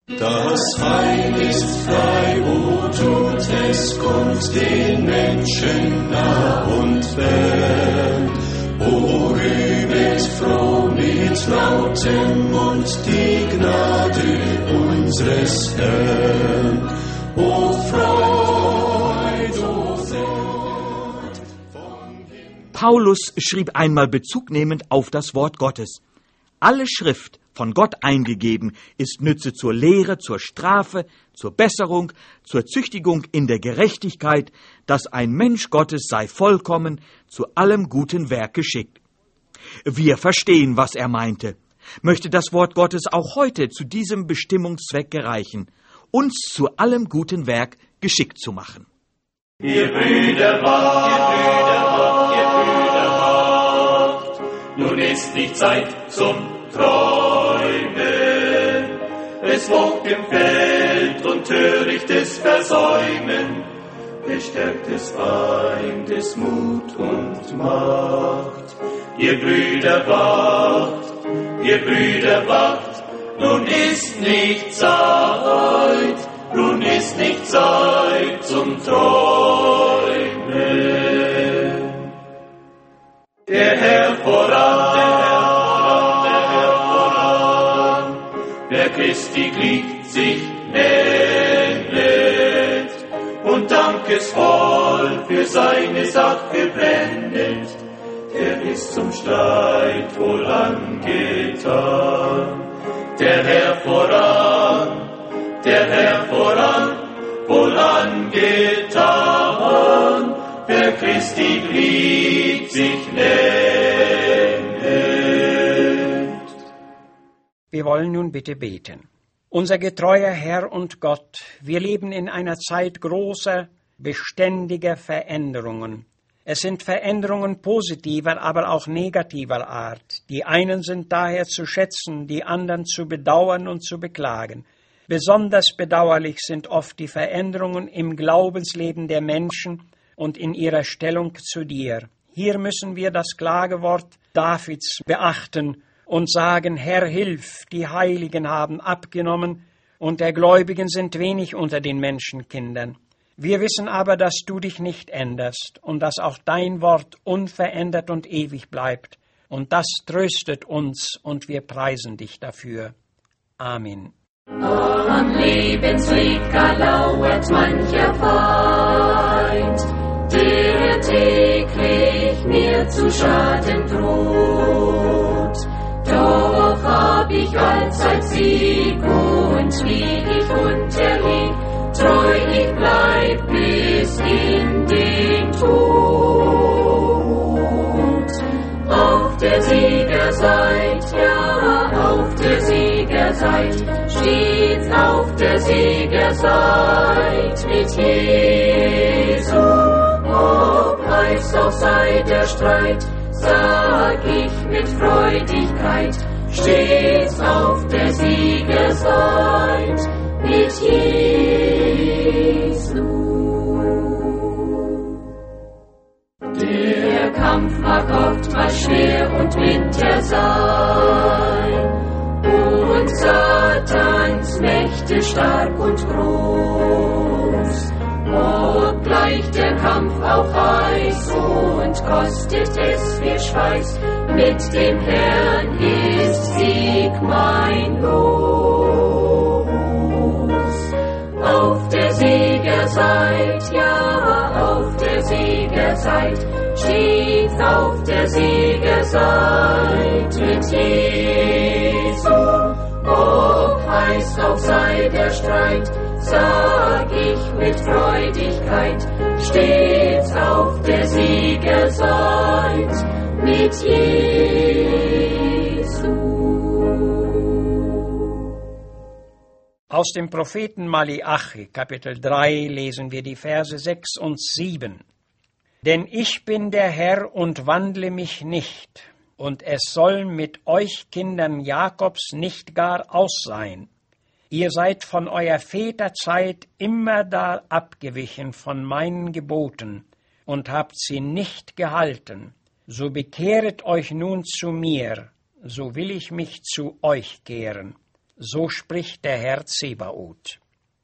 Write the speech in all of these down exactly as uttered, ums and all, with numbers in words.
Das Heil ist frei, o tut es kund den Menschen nah und fern. O rühmet froh mit lautem Mund die Gnade unseres Herrn. O Freud, o Freud vom Himmel. Paulus schrieb einmal bezugnehmend auf das Wort Gottes: Alle Schrift, von Gott eingegeben, ist Nütze zur Lehre, zur Strafe, zur Besserung, zur Züchtigung in der Gerechtigkeit, dass ein Mensch Gottes sei vollkommen, zu allem guten Werk geschickt. Wir verstehen, was er meinte. Möchte das Wort Gottes auch heute zu diesem Bestimmungszweck gereichen, uns zu allem guten Werk geschickt zu machen. Ihr Brüder wacht, ihr Brüder wacht, ihr Brüder wacht, nun ist nicht Zeit zum Träumen. Es wogt im Feld und törichtes Versäumen, bestärkt des Feindes Mut und Macht. Ihr Brüder wacht, ihr Brüder wacht, nun ist nicht Zeit, nun ist nicht Zeit zum Träumen. Der Herr voran, der Herr voran, der Herr voran, wer Christi Glied sich nennet und dankesvoll für seine Sache brennet, der ist zum Streit wohl angetan. Der Herr voran, der Herr voran, wohl angetan, wer Christi Glied sich nennet. Wir wollen nun bitte beten. Unser getreuer Herr und Gott, wir leben in einer Zeit großer, beständiger Veränderungen. Es sind Veränderungen positiver, aber auch negativer Art. Die einen sind daher zu schätzen, die anderen zu bedauern und zu beklagen. Besonders bedauerlich sind oft die Veränderungen im Glaubensleben der Menschen und in ihrer Stellung zu dir. Hier müssen wir das Klagewort Davids beachten und sagen: Herr, hilf, die Heiligen haben abgenommen und der Gläubigen sind wenig unter den Menschenkindern. Wir wissen aber, dass du dich nicht änderst und dass auch dein Wort unverändert und ewig bleibt. Und das tröstet uns und wir preisen dich dafür. Amen. Am Lebensweg gar lauert mancher Feind, der täglich mir zu Schaden droht. Doch hab ich allzeit Sieg und lieg ich unterlieg, treu ich bleib bis in den Tod. Auf der Siegerseite, ja, auf der Siegerseite, stets auf der Siegerseite mit Jesu. Ob heiß auch sei der Streit, sag ich mit Freudigkeit, stets auf der Siegerseite mit Jesu. Der Kampf mag oftmals schwer und bitter sein, und Satans Mächte stark und groß. Obgleich der Kampf auch heiß und kostet es viel Schweiß, mit dem Herrn ist Sieg mein Los. Auf der Siegerseite, ja, auf der Siegerseite, stets auf der Siegerseite mit Jesu. Ob heiß auch sei der Streit, sag ich mit Freudigkeit, stets auf der Siegerseite mit Jesu. Aus dem Propheten Maleachi, Kapitel drei, lesen wir die Verse sechs und sieben. Denn ich bin der Herr und wandle mich nicht, und es soll mit euch Kindern Jakobs nicht gar aus sein. Ihr seid von eurer Väterzeit immer da abgewichen von meinen Geboten und habt sie nicht gehalten. So bekehret euch nun zu mir, so will ich mich zu euch kehren. So spricht der Herr Zebaoth.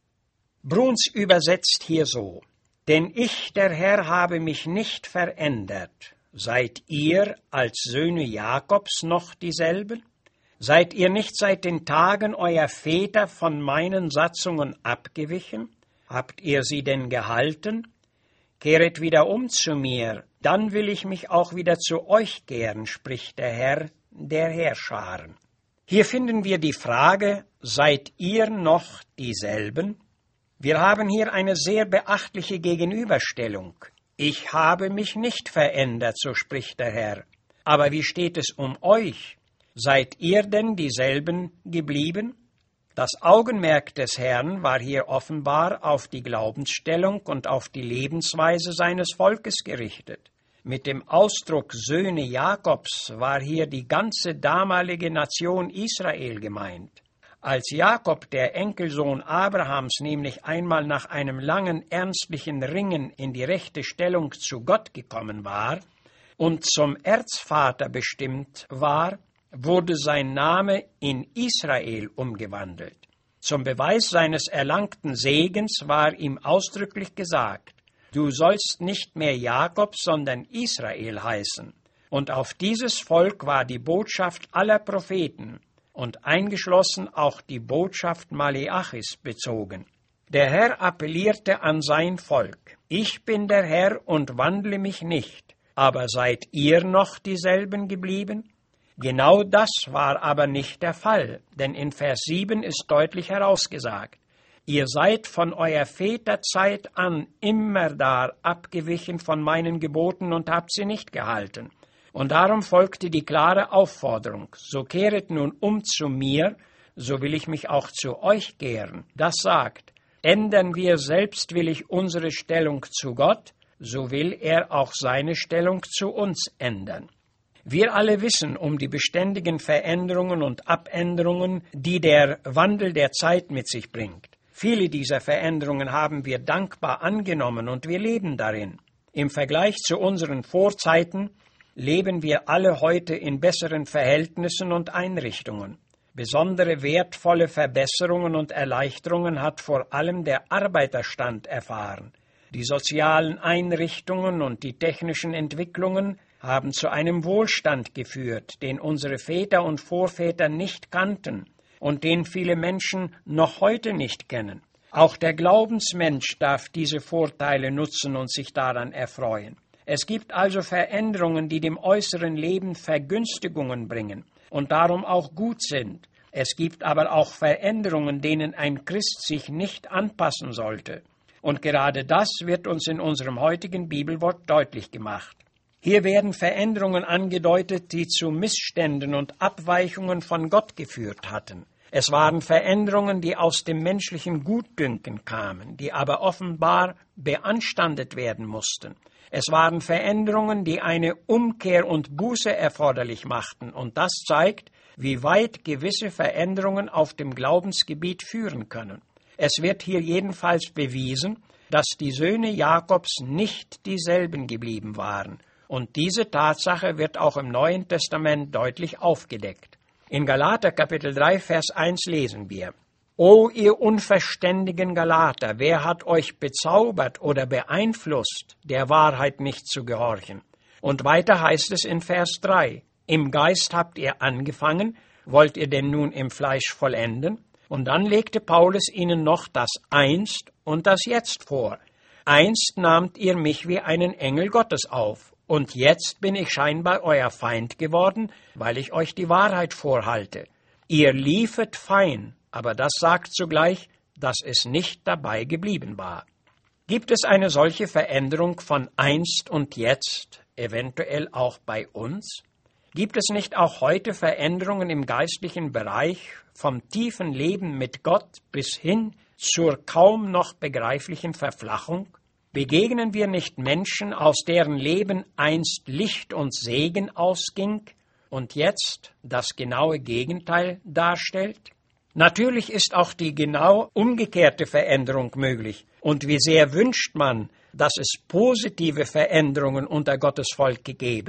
Bruns übersetzt hier so: Denn ich, der Herr, habe mich nicht verändert. Seid ihr als Söhne Jakobs noch dieselben? Seid ihr nicht seit den Tagen eurer Väter von meinen Satzungen abgewichen? Habt ihr sie denn gehalten? Kehret wieder um zu mir, dann will ich mich auch wieder zu euch kehren, spricht der Herr der Heerscharen. Hier finden wir die Frage: Seid ihr noch dieselben? Wir haben hier eine sehr beachtliche Gegenüberstellung. Ich habe mich nicht verändert, so spricht der Herr. Aber wie steht es um euch? Seid ihr denn dieselben geblieben? Das Augenmerk des Herrn war hier offenbar auf die Glaubensstellung und auf die Lebensweise seines Volkes gerichtet. Mit dem Ausdruck Söhne Jakobs war hier die ganze damalige Nation Israel gemeint. Als Jakob, der Enkelsohn Abrahams, nämlich einmal nach einem langen, ernstlichen Ringen in die rechte Stellung zu Gott gekommen war und zum Erzvater bestimmt war, wurde sein Name in Israel umgewandelt. Zum Beweis seines erlangten Segens war ihm ausdrücklich gesagt: Du sollst nicht mehr Jakob, sondern Israel heißen. Und auf dieses Volk war die Botschaft aller Propheten und eingeschlossen auch die Botschaft Maleachis bezogen. Der Herr appellierte an sein Volk: Ich bin der Herr und wandle mich nicht, aber seid ihr noch dieselben geblieben? Genau das war aber nicht der Fall, denn in Vers sieben ist deutlich herausgesagt: Ihr seid von eurer Väterzeit an immer da abgewichen von meinen Geboten und habt sie nicht gehalten. Und darum folgte die klare Aufforderung: So kehret nun um zu mir, so will ich mich auch zu euch kehren. Das sagt: Ändern wir selbstwillig unsere Stellung zu Gott, so will er auch seine Stellung zu uns ändern. Wir alle wissen um die beständigen Veränderungen und Abänderungen, die der Wandel der Zeit mit sich bringt. Viele dieser Veränderungen haben wir dankbar angenommen und wir leben darin. Im Vergleich zu unseren Vorzeiten leben wir alle heute in besseren Verhältnissen und Einrichtungen. Besondere wertvolle Verbesserungen und Erleichterungen hat vor allem der Arbeiterstand erfahren. Die sozialen Einrichtungen und die technischen Entwicklungen haben zu einem Wohlstand geführt, den unsere Väter und Vorväter nicht kannten und den viele Menschen noch heute nicht kennen. Auch der Glaubensmensch darf diese Vorteile nutzen und sich daran erfreuen. Es gibt also Veränderungen, die dem äußeren Leben Vergünstigungen bringen und darum auch gut sind. Es gibt aber auch Veränderungen, denen ein Christ sich nicht anpassen sollte. Und gerade das wird uns in unserem heutigen Bibelwort deutlich gemacht. Hier werden Veränderungen angedeutet, die zu Missständen und Abweichungen von Gott geführt hatten. Es waren Veränderungen, die aus dem menschlichen Gutdünken kamen, die aber offenbar beanstandet werden mussten. Es waren Veränderungen, die eine Umkehr und Buße erforderlich machten, und das zeigt, wie weit gewisse Veränderungen auf dem Glaubensgebiet führen können. Es wird hier jedenfalls bewiesen, dass die Söhne Jakobs nicht dieselben geblieben waren. Und diese Tatsache wird auch im Neuen Testament deutlich aufgedeckt. In Galater Kapitel drei, Vers eins lesen wir: O ihr unverständigen Galater, wer hat euch bezaubert oder beeinflusst, der Wahrheit nicht zu gehorchen? Und weiter heißt es in Vers drei: Im Geist habt ihr angefangen, wollt ihr denn nun im Fleisch vollenden? Und dann legte Paulus ihnen noch das Einst und das Jetzt vor. Einst nahmt ihr mich wie einen Engel Gottes auf. Und jetzt bin ich scheinbar euer Feind geworden, weil ich euch die Wahrheit vorhalte. Ihr liefet fein, aber das sagt zugleich, dass es nicht dabei geblieben war. Gibt es eine solche Veränderung von einst und jetzt, eventuell auch bei uns? Gibt es nicht auch heute Veränderungen im geistlichen Bereich, vom tiefen Leben mit Gott bis hin zur kaum noch begreiflichen Verflachung? Begegnen wir nicht Menschen, aus deren Leben einst Licht und Segen ausging und jetzt das genaue Gegenteil darstellt? Natürlich ist auch die genau umgekehrte Veränderung möglich. Und wie sehr wünscht man, dass es positive Veränderungen unter Gottes Volk gäbe.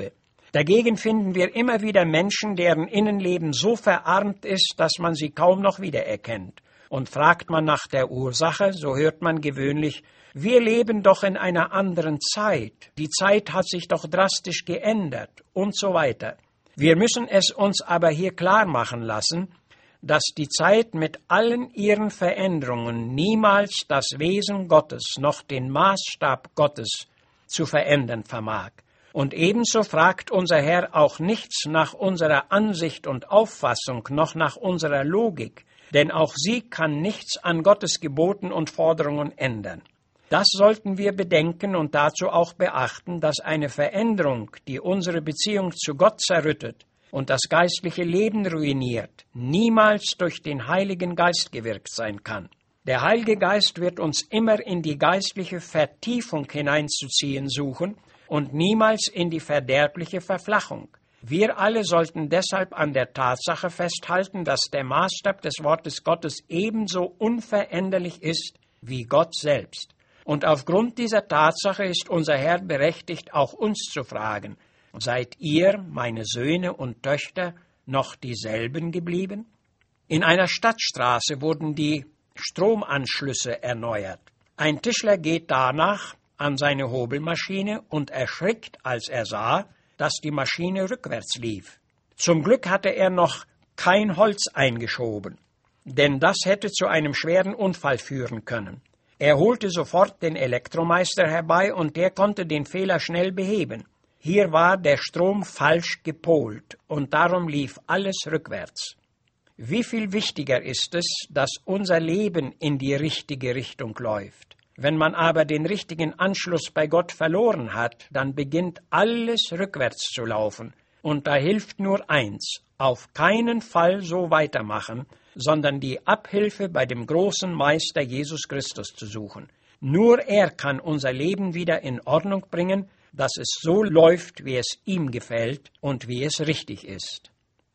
Dagegen finden wir immer wieder Menschen, deren Innenleben so verarmt ist, dass man sie kaum noch wiedererkennt. Und fragt man nach der Ursache, so hört man gewöhnlich: Wir leben doch in einer anderen Zeit. Die Zeit hat sich doch drastisch geändert und so weiter. Wir müssen es uns aber hier klar machen lassen, dass die Zeit mit allen ihren Veränderungen niemals das Wesen Gottes noch den Maßstab Gottes zu verändern vermag. Und ebenso fragt unser Herr auch nichts nach unserer Ansicht und Auffassung, noch nach unserer Logik, denn auch sie kann nichts an Gottes Geboten und Forderungen ändern. Das sollten wir bedenken und dazu auch beachten, dass eine Veränderung, die unsere Beziehung zu Gott zerrüttet und das geistliche Leben ruiniert, niemals durch den Heiligen Geist gewirkt sein kann. Der Heilige Geist wird uns immer in die geistliche Vertiefung hineinzuziehen suchen und niemals in die verderbliche Verflachung. Wir alle sollten deshalb an der Tatsache festhalten, dass der Maßstab des Wortes Gottes ebenso unveränderlich ist wie Gott selbst. Und aufgrund dieser Tatsache ist unser Herr berechtigt, auch uns zu fragen: Seid ihr, meine Söhne und Töchter, noch dieselben geblieben? In einer Stadtstraße wurden die Stromanschlüsse erneuert. Ein Tischler geht danach an seine Hobelmaschine und erschrickt, als er sah, dass die Maschine rückwärts lief. Zum Glück hatte er noch kein Holz eingeschoben, denn das hätte zu einem schweren Unfall führen können. Er holte sofort den Elektromeister herbei und der konnte den Fehler schnell beheben. Hier war der Strom falsch gepolt und darum lief alles rückwärts. Wie viel wichtiger ist es, dass unser Leben in die richtige Richtung läuft. Wenn man aber den richtigen Anschluss bei Gott verloren hat, dann beginnt alles rückwärts zu laufen. Und da hilft nur eins: auf keinen Fall so weitermachen, sondern die Abhilfe bei dem großen Meister Jesus Christus zu suchen. Nur er kann unser Leben wieder in Ordnung bringen, dass es so läuft, wie es ihm gefällt und wie es richtig ist.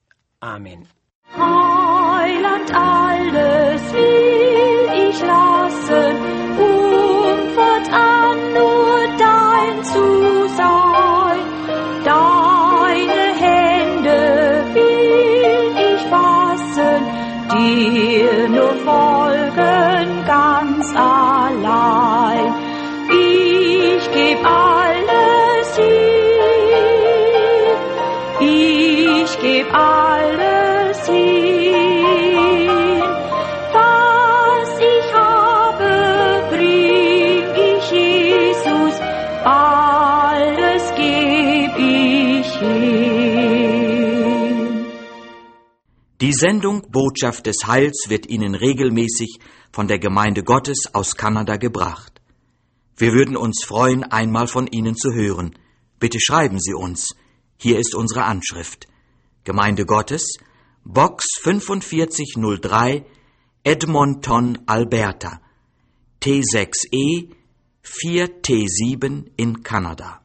Amen. Heiland, alles will ich lassen, um fortan nur dein zu sein. Deine Hände will ich fassen, dir nur folgen ganz allein. Ich geb alles hin, ich geb alles hin. Was ich habe, bring ich Jesus, alles geb ich hin. Die Sendung Botschaft des Heils wird Ihnen regelmäßig von der Gemeinde Gottes aus Kanada gebracht. Wir würden uns freuen, einmal von Ihnen zu hören. Bitte schreiben Sie uns. Hier ist unsere Anschrift: Gemeinde Gottes, Box fünfundvierzig null drei, Edmonton, Alberta, T sechs E vier T sieben in Kanada.